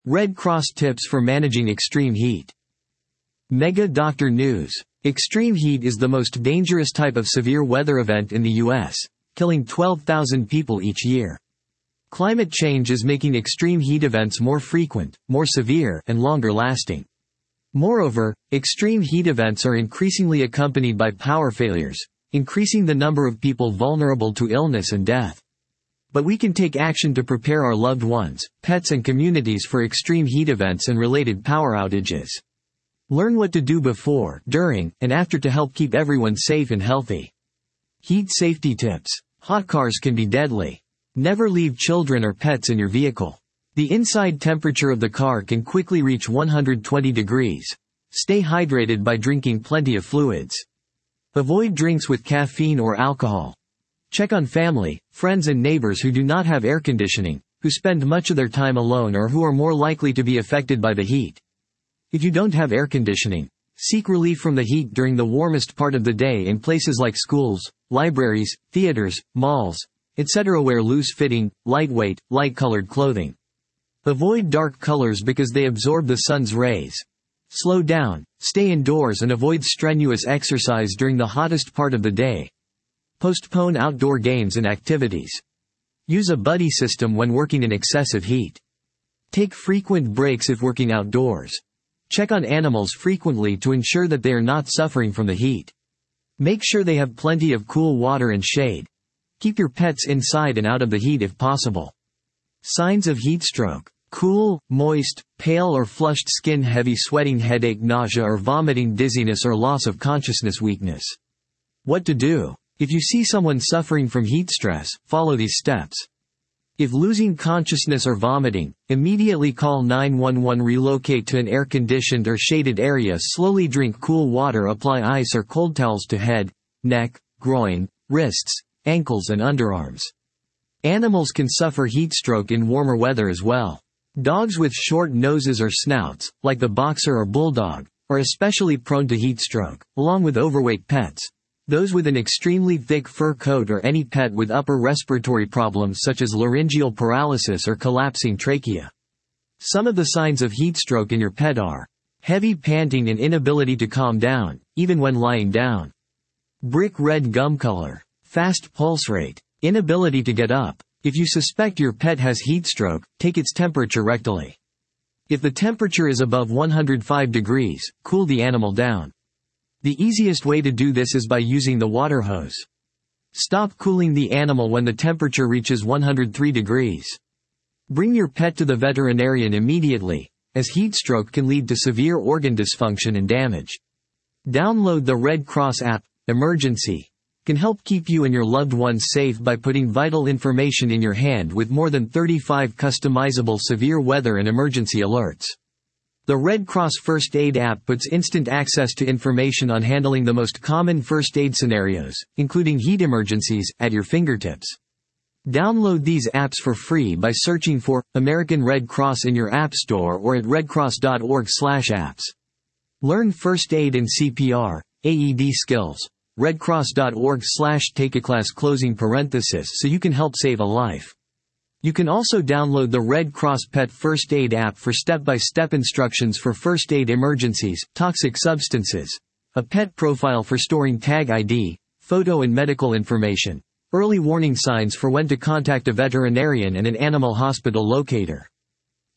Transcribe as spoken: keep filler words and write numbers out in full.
Red Cross tips for managing extreme heat. Mega Doctor News. Extreme heat is the most dangerous type of severe weather event in the U S, killing twelve thousand people each year. Climate change is making extreme heat events more frequent, more severe, and longer lasting. Moreover, extreme heat events are increasingly accompanied by power failures, increasing the number of people vulnerable to illness and death. But we can take action to prepare our loved ones, pets and communities for extreme heat events and related power outages. Learn what to do before, during, and after to help keep everyone safe and healthy. Heat safety tips. Hot cars can be deadly. Never leave children or pets in your vehicle. The inside temperature of the car can quickly reach one hundred twenty degrees. Stay hydrated by drinking plenty of fluids. Avoid drinks with caffeine or alcohol. Check on family, friends and neighbors who do not have air conditioning, who spend much of their time alone or who are more likely to be affected by the heat. If you don't have air conditioning, seek relief from the heat during the warmest part of the day in places like schools, libraries, theaters, malls, et cetera. Wear loose-fitting, lightweight, light-colored clothing. Avoid dark colors because they absorb the sun's rays. Slow down, stay indoors and avoid strenuous exercise during the hottest part of the day. Postpone outdoor games and activities. Use a buddy system when working in excessive heat. Take frequent breaks if working outdoors. Check on animals frequently to ensure that they are not suffering from the heat. Make sure they have plenty of cool water and shade. Keep your pets inside and out of the heat if possible. Signs of heat stroke. Cool, moist, pale or flushed skin, heavy sweating, headache, nausea or vomiting, dizziness or loss of consciousness, weakness. What to do? If you see someone suffering from heat stress, follow these steps. If losing consciousness or vomiting, immediately call nine one one. Relocate to an air-conditioned or shaded area. Slowly drink cool water. Apply ice or cold towels to head, neck, groin, wrists, ankles and underarms. Animals can suffer heat stroke in warmer weather as well. Dogs with short noses or snouts, like the boxer or bulldog, are especially prone to heat stroke, along with overweight pets. Those with an extremely thick fur coat or any pet with upper respiratory problems such as laryngeal paralysis or collapsing trachea. Some of the signs of heat stroke in your pet are heavy panting and inability to calm down, even when lying down. Brick red gum color. Fast pulse rate. Inability to get up. If you suspect your pet has heat stroke, take its temperature rectally. If the temperature is above one hundred five degrees, cool the animal down. The easiest way to do this is by using the water hose. Stop cooling the animal when the temperature reaches one hundred three degrees. Bring your pet to the veterinarian immediately, as heat stroke can lead to severe organ dysfunction and damage. Download the Red Cross app, Emergency. Can help keep you and your loved ones safe by putting vital information in your hand with more than thirty-five customizable severe weather and emergency alerts. The Red Cross First Aid app puts instant access to information on handling the most common first aid scenarios, including heat emergencies, at your fingertips. Download these apps for free by searching for American Red Cross in your App Store or at redcross dot org slash apps. Learn first aid and C P R, A E D skills. redcross dot org slash take a class closing parenthesis so you can help save a life. You can also download the Red Cross Pet First Aid app for step-by-step instructions for first aid emergencies, toxic substances, a pet profile for storing tag I D, photo and medical information, early warning signs for when to contact a veterinarian and an animal hospital locator.